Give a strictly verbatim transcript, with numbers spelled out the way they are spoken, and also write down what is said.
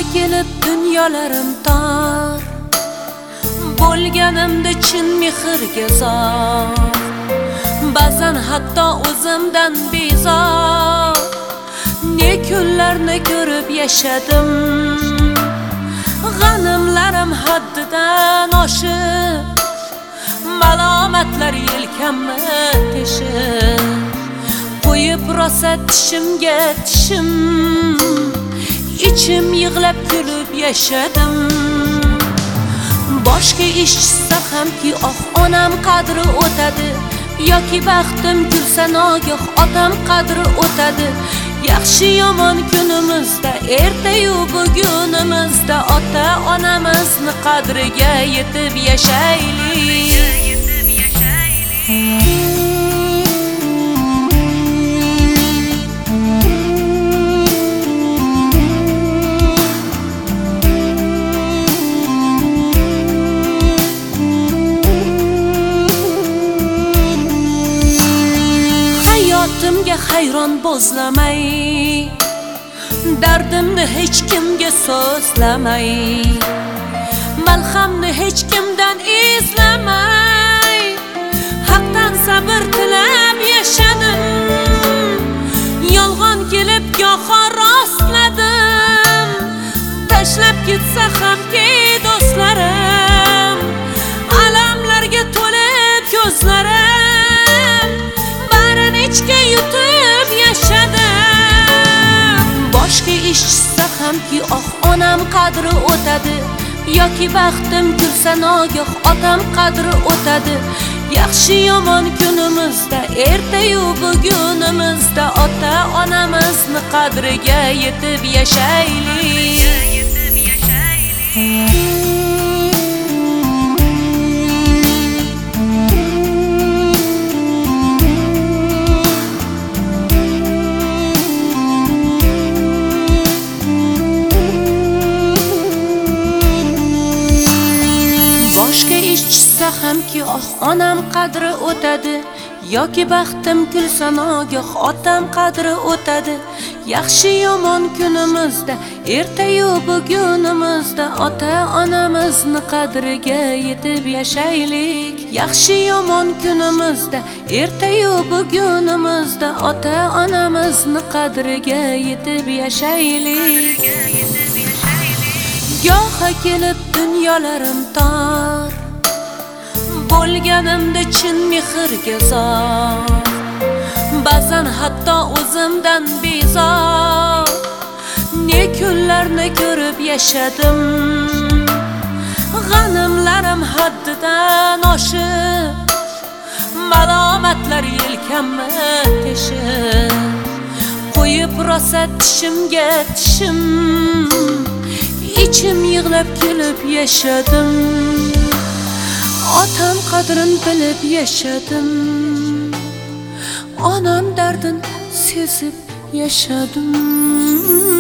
kelib dunyolarim tor, bo'lganimda chin mehrga zor. Ba'zan hatto o'zimdan bezor, ne kunlarni ko'rib yashadim. G'animlarim haddidan oshib, malomatlar yelkamni teshib, qo'yib rosa tishimga tishim, ichim yig'lab kulib yashadim. Boshqa ish chizsa hamki oh onam qadri o'tadi, yoki baxtim kulsa nogoh otam qadri o'tadi. Yaxshi yomon kunimizda, ertayu bugunimizda ota onamizni qadriga yetib yashaylik. Hayotimga hayron bo'zlamay, dardimni hech kimga so'zlamay, malhamni hech kimdan izlamay, haqdan sabr tilab yashadim. Yolg'on kelib goho rostladim, tashlab ketsa hamki do'stlarim, alamlarga to'lib ko'zlarim, barini ichga yutib yashadim. Boshqa ish chizsa hamki oh onam qadri o'tadi, yoki baxtim kulsa nogoh otam qadri o'tadi. Yaxshi yomon kunimizda, ertayu bugunimizda ota onamizni qadriga yetib yashaylik. Boshqa ish chizsa hamki oh onam qadri o'tadi, yoki baxtim kulsa nogoh otam qadri o'tadi. Yaxshi yomon kunimizda, ertayu bugunimizda ota onamizni qadriga yetib yashaylik. Yaxshi yomon kunimizda, ertayu bugunimizda ota onamizni qadriga yetib yashaylik. Goha kelib dunyolarim tor, bo'lganimda chin mehrga zor. Ba'zan hatto o'zimdan bezor, ne kunlarni ko'rib yashadim. G'animlarim haddidan oshib, malomatlar yelkamni teshib, qo'yib rosa tishimga tishim, ichim yig'lab kulib yashadim. Otam qadrin bilib yashadim, onam dardin sezib yashadim.